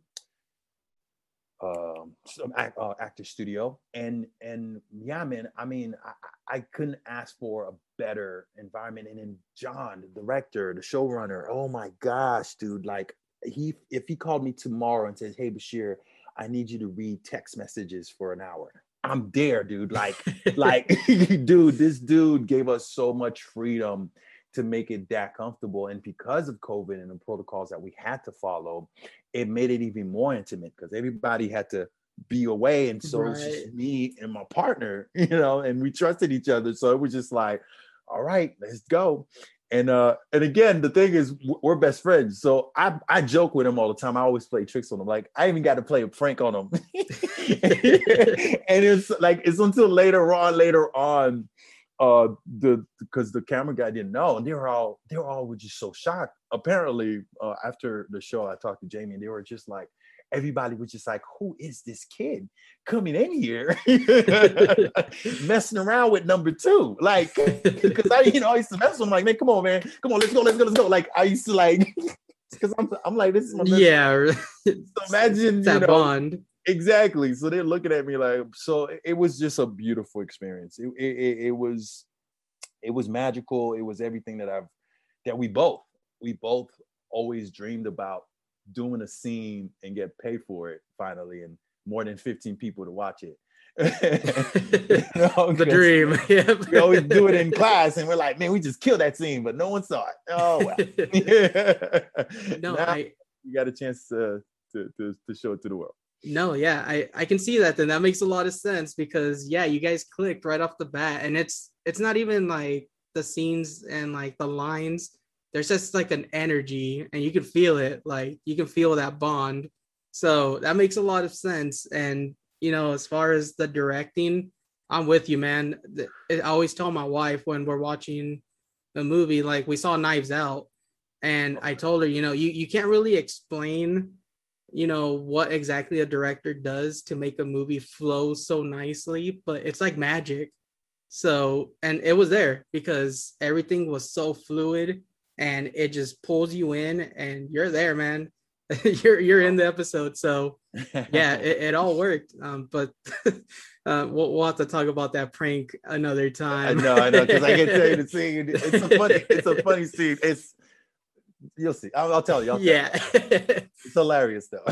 um uh, actor studio, and and yeah, man, I mean, I, I couldn't ask for a better environment. And then John, the director, the showrunner, oh my gosh, dude, like he if he called me tomorrow and says, "Hey Bashir, I need you to read text messages for an hour," I'm there, dude. Like like dude, this dude gave us so much freedom to make it that comfortable. And because of COVID and the protocols that we had to follow, it made it even more intimate because everybody had to be away. And so right. It was just me and my partner, you know, and we trusted each other. So it was just like, all right, let's go. And uh, and again, the thing is, we're best friends. So I, I joke with him all the time. I always play tricks on him. Like, I even got to play a prank on him. And it's like, it's until later on, later on, uh the because the camera guy didn't know, and they were all they were all were just so shocked. Apparently uh after the show I talked to Jamie, and they were just like, everybody was just like, who is this kid coming in here messing around with number two? Like, because I, you know, I used to mess with him like, man, come on, man. Come on, let's go, let's go, let's go. Like, I used to like, because I'm, I'm like, this is my best yeah. friend. So imagine, that you know, bond. Exactly. So they're looking at me like, so it was just a beautiful experience. It, it, it was, it was magical. It was everything that I've, that we both, we both always dreamed about doing a scene and get paid for it finally, and more than fifteen people to watch it. You know, the dream. Yep. We always do it in class and we're like, man, we just killed that scene, but no one saw it. Oh, well. Yeah. No, now I, you got a chance to, to, to, to show it to the world. No, yeah, I, I can see that. Then that makes a lot of sense because yeah, you guys clicked right off the bat, and it's it's not even like the scenes and like the lines. There's just like an energy, and you can feel it. Like you can feel that bond. So that makes a lot of sense. And you know, as far as the directing, I'm with you, man. I always tell my wife when we're watching a movie, like we saw Knives Out, and I told her, you know, you you can't really explain, you know, what exactly a director does to make a movie flow so nicely, but it's like magic. So, and it was there because everything was so fluid and it just pulls you in and you're there, man. you're you're in the episode. So yeah, it, it all worked. Um, but uh, we'll, we'll have to talk about that prank another time. I know, I know, because I can tell you the scene. It's a funny, it's a funny scene. It's You'll see. I'll, I'll tell you. I'll tell yeah, you. It's hilarious though.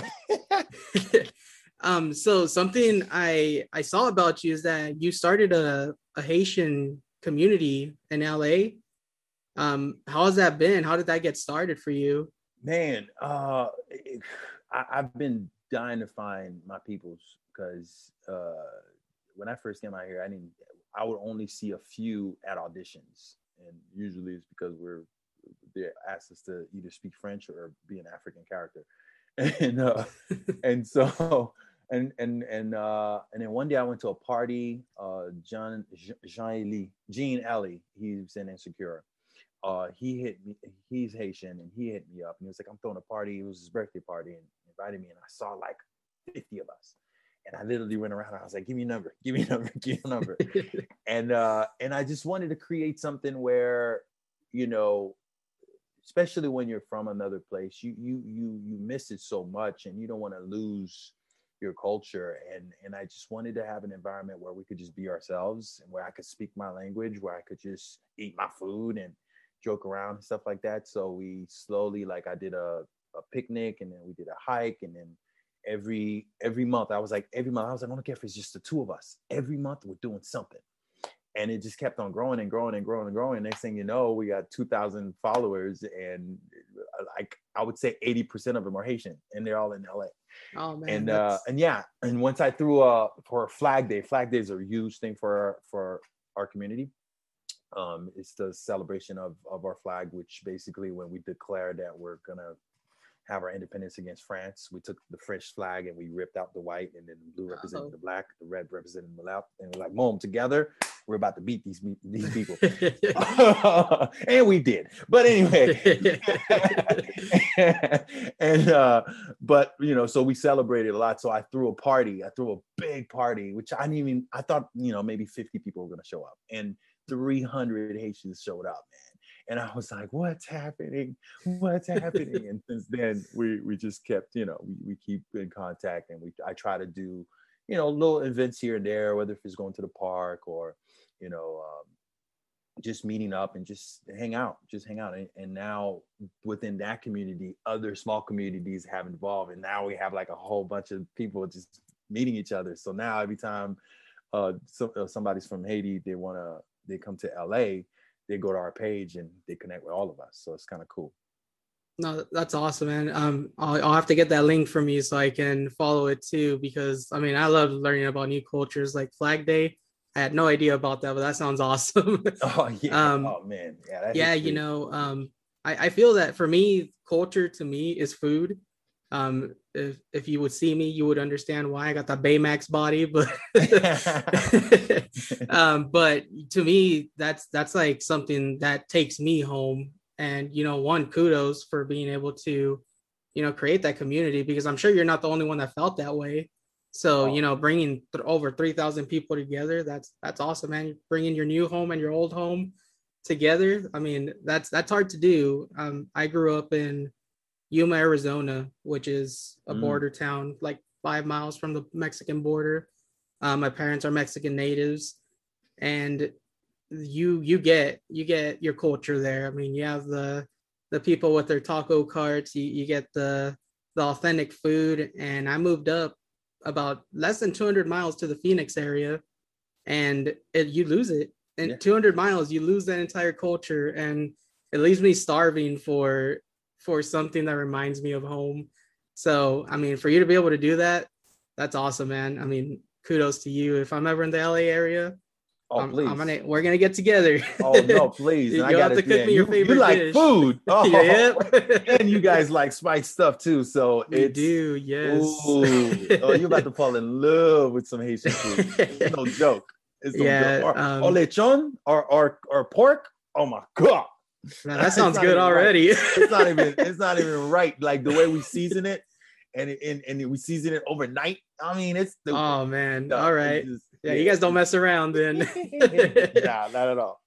um. So something I I saw about you is that you started a, a Haitian community in L A. Um. How has that been? How did that get started for you? Man, uh, I, I've been dying to find my peoples because uh, when I first came out here, I didn't. I would only see a few at auditions, and usually it's because we're they asked us to either speak French or be an African character, and uh, and so and and and uh, and then one day I went to a party. Uh, John Jean Elie Jean Ellie, he's in Insecure. Uh, he hit me. He's Haitian, and he hit me up, and he was like, "I'm throwing a party." It was his birthday party, and invited me, and I saw like fifty of us. And I literally went around. And I was like, "Give me a number, give me a number, give me a number," and uh, and I just wanted to create something where, you know, especially when you're from another place, you you you you miss it so much, and you don't want to lose your culture. And and I just wanted to have an environment where we could just be ourselves, and where I could speak my language, where I could just eat my food and joke around and stuff like that. So we slowly, like, I did a, a picnic, and then we did a hike, and then every every month I was like, every month I was like, I don't care if it's just the two of us. Every month we're doing something. And it just kept on growing and growing and growing and growing. Next thing you know, we got two thousand followers, and like I would say eighty percent of them are Haitian, and they're all in L A. Oh man! And uh, and yeah, and once I threw uh for Flag Day. Flag Day is a huge thing for our, for our community. Um, it's the celebration of of our flag, which basically when we declare that we're gonna have our independence against France, we took the French flag and we ripped out the white, and then the blue represented the black, the red represented the left, and we're like, boom, together, we're about to beat these these people. And we did. But anyway, and uh, but you know, so we celebrated a lot. So I threw a party. I threw a big party, which I didn't even. I thought, you know, maybe fifty people were gonna show up, and three hundred Haitians showed up, man. And I was like, what's happening? What's happening? And since then, we we just kept, you know, we, we keep in contact, and we I try to do, you know, little events here and there, whether if it's going to the park or, you know, um, just meeting up and just hang out, just hang out. And, and now within that community, other small communities have involved, and now we have like a whole bunch of people just meeting each other. So now every time uh, so, uh somebody's from Haiti, they want to, they come to L A, they go to our page and they connect with all of us. So it's kind of cool. No, that's awesome, man. Um, I'll, I'll have to get that link from you so I can follow it too, because I mean, I love learning about new cultures like Flag Day. I had no idea about that, but that sounds awesome. Oh yeah. um, oh man. Yeah. yeah. You know, um, I, I feel that for me, culture to me is food. Um, if, if you would see me, you would understand why I got the Baymax body, but, um, but to me, that's, that's like something that takes me home. And, you know, one, kudos for being able to you know, create that community, because I'm sure you're not the only one that felt that way. So, Oh. you know, bringing th- over three thousand people together, that's that's awesome, man. Bringing your new home and your old home together. I mean, that's that's hard to do. Um, I grew up in Yuma, Arizona, which is a Mm. border town, like five miles from the Mexican border. Uh, my parents are Mexican natives, and you you get you get your culture there. I mean, you have the the people with their taco carts. You you get the the authentic food. And I moved up about less than two hundred miles to the Phoenix area, and it, you lose it in Yeah. two hundred miles. You lose that entire culture, and it leaves me starving for for something that reminds me of home. So, I mean, for you to be able to do that, that's awesome, man. I mean, kudos to you. If I'm ever in the L A area, Oh, I'm, please. I'm gonna we're gonna get together. Oh no, please! And I You'll got have to to cook me your you, favorite you like dish. food, oh, Yeah, yep. and you guys like spiced stuff too. So We it's do, yes. ooh, oh, you're about to fall in love with some Haitian food. It's no joke. It's no Yeah, joke. Or, um, or lechon or or or pork. Oh my god, Man, that It's sounds not good even right. already. It's not even. It's not even right. Like the way we season it, and it- and and we season it overnight. I mean, it's the Oh man, no, all it's right. just- Yeah, you guys don't mess around then. Nah, not at all.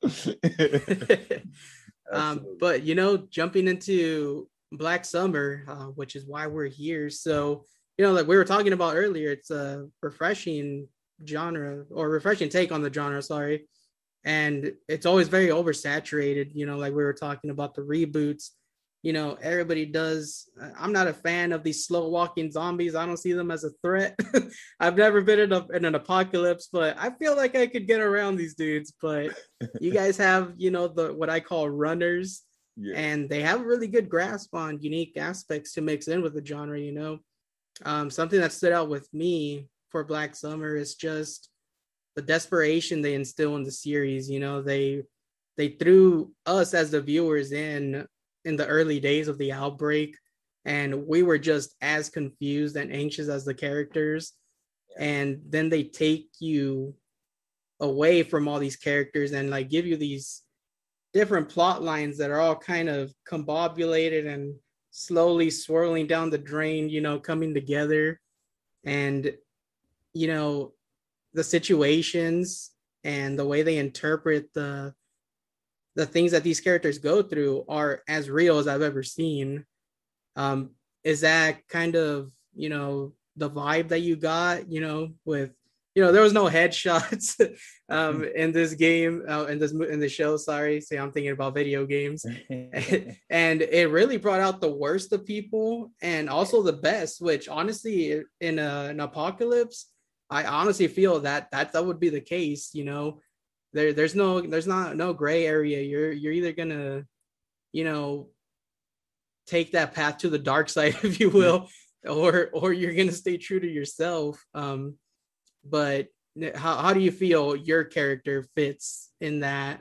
um, Absolutely. but you know, jumping into Black Summer, uh, which is why we're here. So, you know, like we were talking about earlier, it's a refreshing genre or refreshing take on the genre, sorry. And it's always very oversaturated, you know, like we were talking about the reboots. You know, everybody does. I'm not a fan of these slow walking zombies. I don't see them as a threat. I've never been in, a, in an apocalypse, but I feel like I could get around these dudes. But you guys have, you know, the what I call runners, Yeah. and they have a really good grasp on unique aspects to mix in with the genre. You know, um, something that stood out with me for Black Summer is just the desperation they instill in the series. You know, they they threw us as the viewers in in the early days of the outbreak, and we were just as confused and anxious as the characters. Yeah. And then they take you away from all these characters and like give you these different plot lines that are all kind of combobulated and slowly swirling down the drain, you know, coming together. And you know, the situations and the way they interpret the the things that these characters go through are as real as I've ever seen. Um, is that kind of, you know, the vibe that you got, you know, with, you know, there was no headshots um, in this game, uh, in this in the show. Sorry, say I'm thinking about video games, and it really brought out the worst of people and also the best. Which honestly, in a, an apocalypse, I honestly feel that that that would be the case. You know, there there's no there's not no gray area. You're you're either gonna, you know, take that path to the dark side, if you will, or or you're gonna stay true to yourself. Um, but how how do you feel your character fits in that?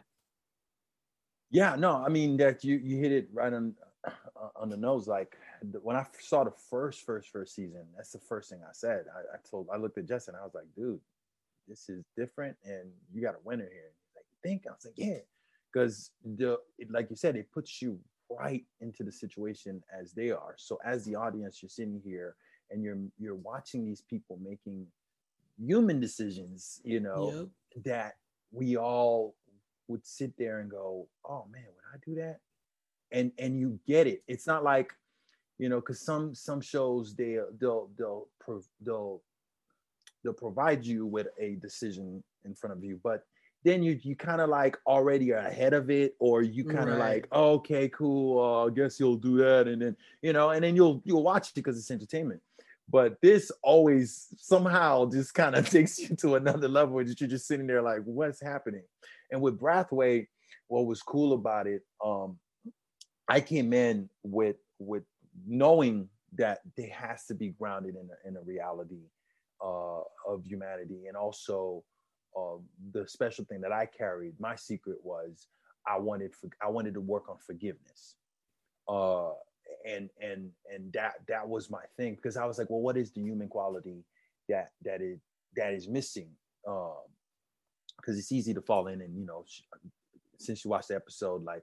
Yeah, no, I mean that you you hit it right on on the nose. Like when I saw the first first first season, that's the first thing I said. I, I told I looked at Justin, I was like, dude, this is different, and you got a winner here. He's like, you think? I was like, yeah, because the it, like you said, it puts you right into the situation as they are. So as the audience, you're sitting here and you're you're watching these people making human decisions, you know, yep. that we all would sit there and go, oh man, would I do that? And and you get it. It's not like, you know, because some some shows they they'll they'll they'll they'll provide you with a decision in front of you, but then you you kind of like already are ahead of it, or you kind of right. like, oh, okay, cool, uh, I guess you'll do that, and then you know, and then you'll you'll watch it because it's entertainment. But this always somehow just kind of takes you to another level where you're just sitting there like, what's happening? And with Brathwaite, what was cool about it, um, I came in with with knowing that there has to be grounded in a, in a reality uh, of humanity, and also uh, the special thing that I carried. My secret was I wanted for, I wanted to work on forgiveness. Uh, and and and that that was my thing, because I was like, well, what is the human quality that that is that is missing? Um, because it's easy to fall in, and you know, since you watched the episode, like,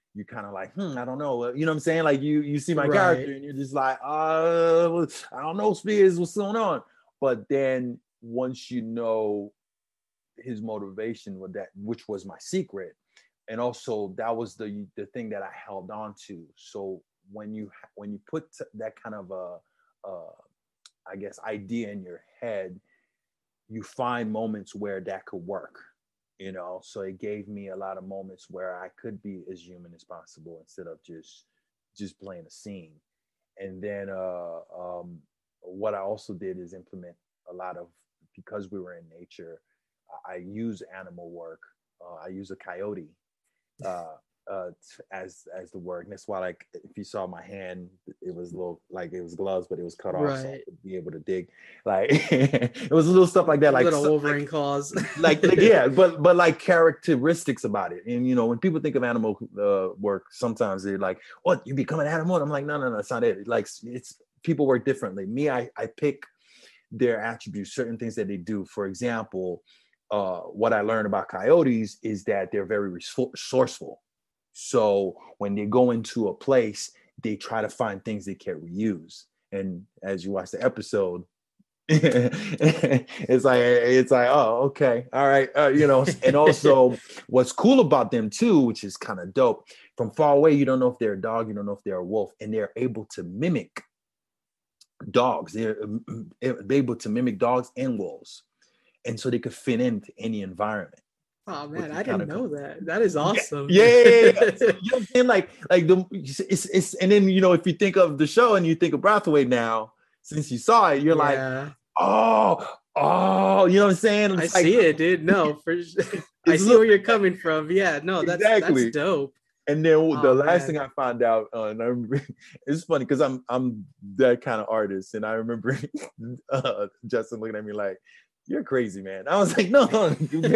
you kind of like, hmm, I don't know. You know what I'm saying? Like you you see my Right. character and you're just like, uh, I don't know, Spears, what's going on? But then once you know his motivation with that, which was my secret, and also that was the the thing that I held on to. So when you when you put that kind of a, a I guess idea in your head, you find moments where that could work, you know. So it gave me a lot of moments where I could be as human as possible instead of just just playing a scene. And then uh, um, what I also did is implement a lot of, because we were in nature, I use animal work. Uh, I use a coyote uh, uh, as as the work. And that's why, like, if you saw my hand, it was a little like it was gloves, but it was cut off, so I Right. could be able to dig. Like it was little stuff like that, like Little so- Wolverine like, claws. like, like yeah, but but like characteristics about it. And you know, when people think of animal uh, work, sometimes they're like, "What, you become an animal?" And I'm like, no, no, no, it's not it. Like it's people work differently. Me, I I pick their attributes, certain things that they do. For example, uh, what I learned about coyotes is that they're very resourceful. So when they go into a place, they try to find things they can reuse. And as you watch the episode, it's like it's like oh, okay, all right, uh, you know. And also what's cool about them too, which is kind of dope, from far away you don't know if they're a dog, you don't know if they're a wolf, and they're able to mimic dogs. They're able to mimic dogs and wolves, and so they could fit into any environment. Oh man, I didn't know cool. that. That is awesome. Yeah, yeah, yeah, yeah. So, you know what I'm saying? Like, like the it's, it's and then you know, if you think of the show and you think of Brathwaite now, since you saw it, you're yeah. like, oh, oh, you know what I'm saying? It's I like, see it, dude. No, for sure. I see where you're coming from. Yeah, no, that's exactly. That's dope. And then oh, the last man. thing I found out, uh, and I remember, it's funny because I'm I'm that kind of artist, and I remember uh, Justin looking at me like, "You're crazy, man." I was like, "No, no,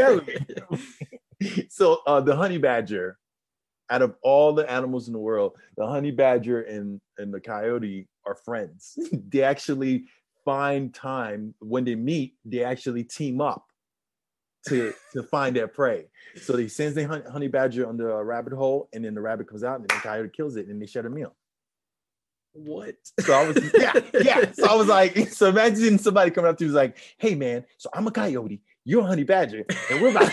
So uh, the honey badger, out of all the animals in the world, the honey badger and, and the coyote are friends. They actually find time when they meet, they actually team up to, to find their prey. So they sends the honey badger under a rabbit hole, and then the rabbit comes out and the coyote kills it and they share a meal. What? So I was, yeah, yeah. So I was like, so imagine somebody coming up to you was like, "Hey man, so I'm a coyote, you're a honey badger, and we're about."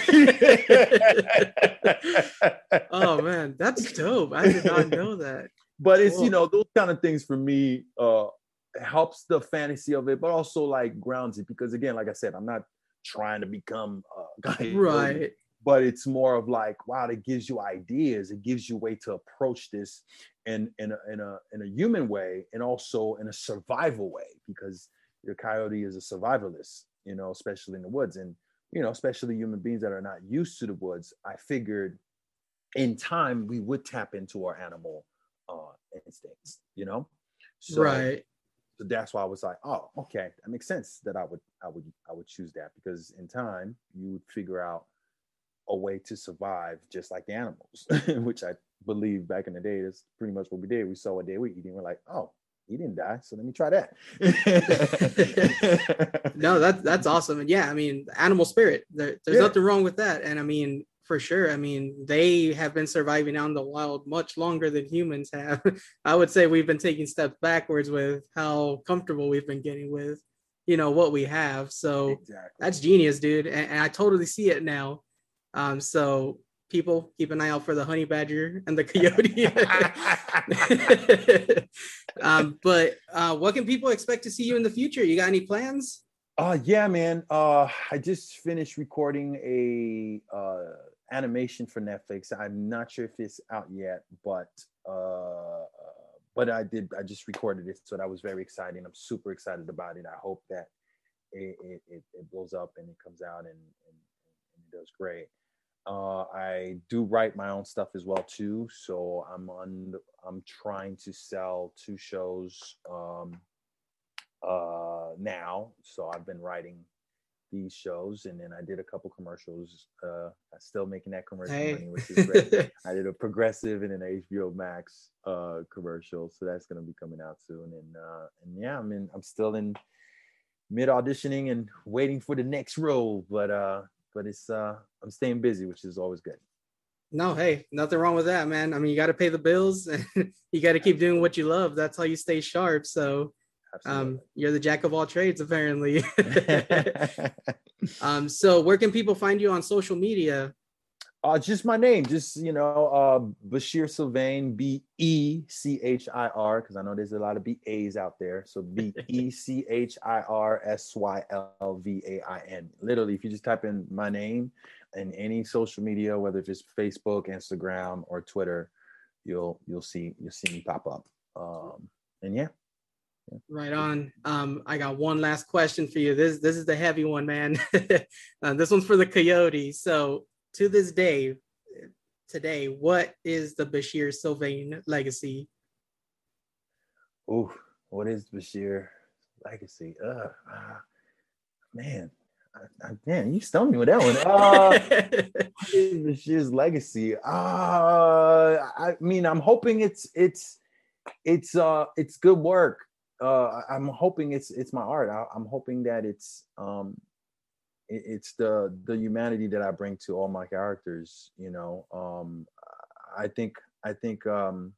Oh man, that's dope. I did not know that. But it's, cool. You know, those kind of things for me uh helps the fantasy of it, but also like grounds it, because again, like I said, I'm not trying to become a coyote, right? But it's more of like, wow, it gives you ideas, it gives you a way to approach this in in a in a in a human way, and also in a survival way, because your coyote is a survivalist, you know, especially in the woods. And you know, especially human beings that are not used to the woods, I figured in time we would tap into our animal uh, instincts, you know? So, right. So that's why I was like, oh, okay, that makes sense that I would, I would, I would choose that, because in time you would figure out a way to survive just like the animals, which I believe back in the day, that's pretty much what we did. We saw a day we eat, and we're like, oh, he didn't die, so let me try that. No, that's that's awesome. And yeah, I mean, animal spirit, there, there's yeah. nothing wrong with that. And I mean, for sure, I mean, they have been surviving out in the wild much longer than humans have. I would say we've been taking steps backwards with how comfortable we've been getting with, you know, what we have. So exactly. That's genius, dude. And, and I totally see it now. Um, so people, keep an eye out for the honey badger and the coyote. um, but uh, what can people expect to see you in the future? You got any plans? Uh, yeah, man. Uh, I just finished recording a uh, animation for Netflix. I'm not sure if it's out yet, but uh, but I did. I just recorded it, so that was very exciting. I'm super excited about it. I hope that it it, it, it blows up and it comes out and, and, and it does great. Uh, I do write my own stuff as well too, so I'm on. I'm trying to sell two shows um, uh, now. So I've been writing these shows, and then I did a couple commercials. Uh, I'm still making that commercial hey. money, which is great. I did a Progressive and an H B O Max uh, commercial, so that's gonna be coming out soon. And uh, and yeah, I mean, I'm still in mid auditioning and waiting for the next role, but uh. But it's uh, I'm staying busy, which is always good. No, hey, nothing wrong with that, man. I mean, you got to pay the bills and you got to keep doing what you love. That's how you stay sharp. So um, you're the jack of all trades, apparently. um, so where can people find you on social media? Uh, just my name, just, you know, uh, Bechir Sylvain, B E C H I R, because I know there's a lot of B A's out there. So B E C H I R S Y L V A I N. Literally, if you just type in my name in any social media, whether it's Facebook, Instagram, or Twitter, you'll you'll see you'll see me pop up. Um, and yeah. yeah. Right on. Um, I got one last question for you. This this is the heavy one, man. uh, this one's for the Coyote. So to this day, today, what is the Bechir Sylvain legacy? Ooh, what is Bechir legacy? Uh, uh man, I, I, man, you stumped me with that one. Uh, what is Bechir's legacy? Uh, I mean, I'm hoping it's it's it's uh it's good work. Uh, I'm hoping it's it's my art. I, I'm hoping that it's um. it's the the humanity that I bring to all my characters, you know. Um, I think I think um,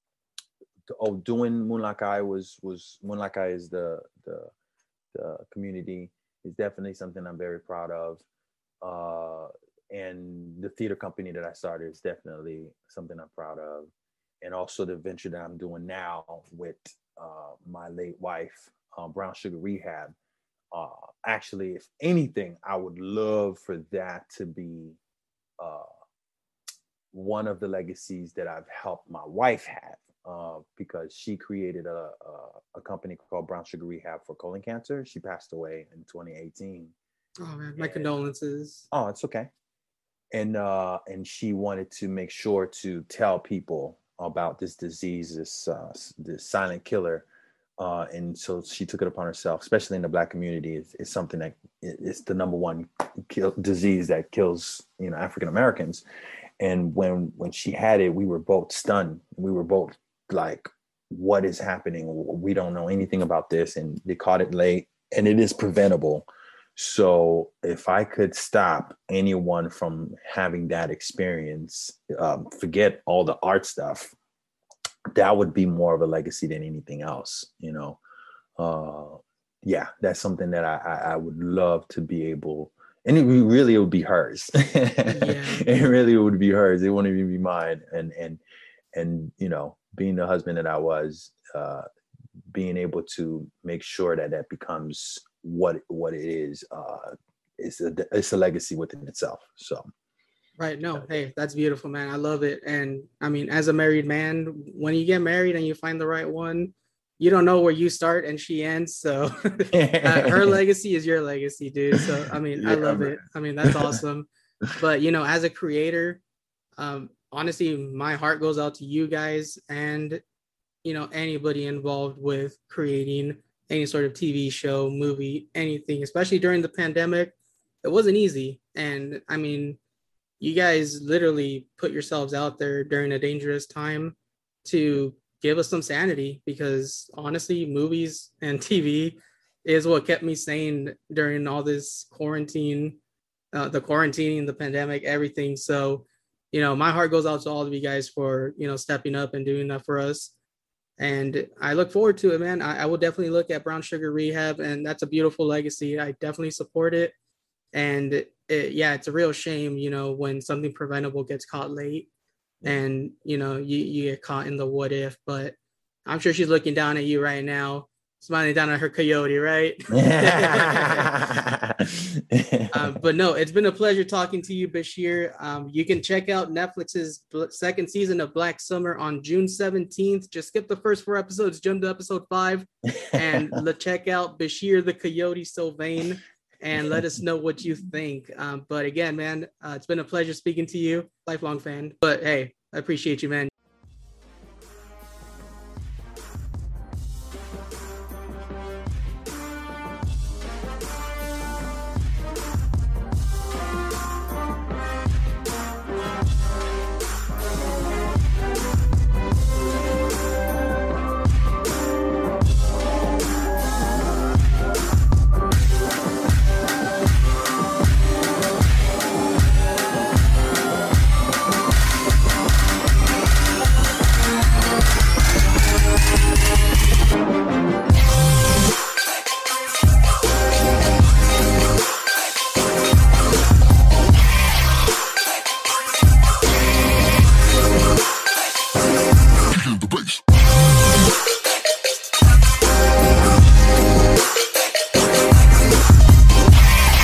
oh, doing Moonlakai was was Moonlakai is the the the community is definitely something I'm very proud of, uh, and the theater company that I started is definitely something I'm proud of, and also the venture that I'm doing now with uh, my late wife, um, Brown Sugar Rehab. Uh, actually, if anything, I would love for that to be uh, one of the legacies that I've helped my wife have, uh, because she created a, a, a company called Brown Sugar Rehab for colon cancer. She passed away in twenty eighteen. Oh man, my and, condolences. Oh, it's okay. And uh, and she wanted to make sure to tell people about this disease, this uh, this silent killer. Uh, and so she took it upon herself, especially in the Black community. It's, it's something that it's the number one kill, disease that kills, you know, African Americans. And when when she had it, we were both stunned. We were both like, "What is happening? We don't know anything about this." And they caught it late, and it is preventable. So if I could stop anyone from having that experience, um, forget all the art stuff, that would be more of a legacy than anything else, you know. Uh, yeah, that's something that I, I, I would love to be able, and it really it would be hers. Yeah. It really would be hers. It wouldn't even be mine. And and and you know, being the husband that I was, uh, being able to make sure that that becomes what what it is, uh, it's a it's a legacy within itself. So. Right. No, hey, that's beautiful, man. I love it. And I mean, as a married man, when you get married and you find the right one, you don't know where you start and she ends. So uh, her legacy is your legacy, dude. So, I mean, yeah, I love man. it. I mean, that's awesome. But, you know, as a creator, um, honestly, my heart goes out to you guys and, you know, anybody involved with creating any sort of T V show, movie, anything, especially during the pandemic. It wasn't easy. And I mean, you guys literally put yourselves out there during a dangerous time to give us some sanity, because honestly, movies and T V is what kept me sane during all this quarantine, uh, the quarantining, the pandemic, everything. So, you know, my heart goes out to all of you guys for, you know, stepping up and doing that for us. And I look forward to it, man. I, I will definitely look at Brown Sugar Rehab, and that's a beautiful legacy. I definitely support it. And it, yeah, it's a real shame, you know, when something preventable gets caught late and, you know, you, you get caught in the what if, but I'm sure she's looking down at you right now, smiling down at her coyote, right? um, but no, it's been a pleasure talking to you, Bechir. Um, you can check out Netflix's second season of Black Summer on June seventeenth. Just skip the first four episodes, jump to episode five, and check out Bechir the Coyote Sylvain. And let us know what you think. Um, but again, man, uh, it's been a pleasure speaking to you, lifelong fan. But hey, I appreciate you, man. Bye.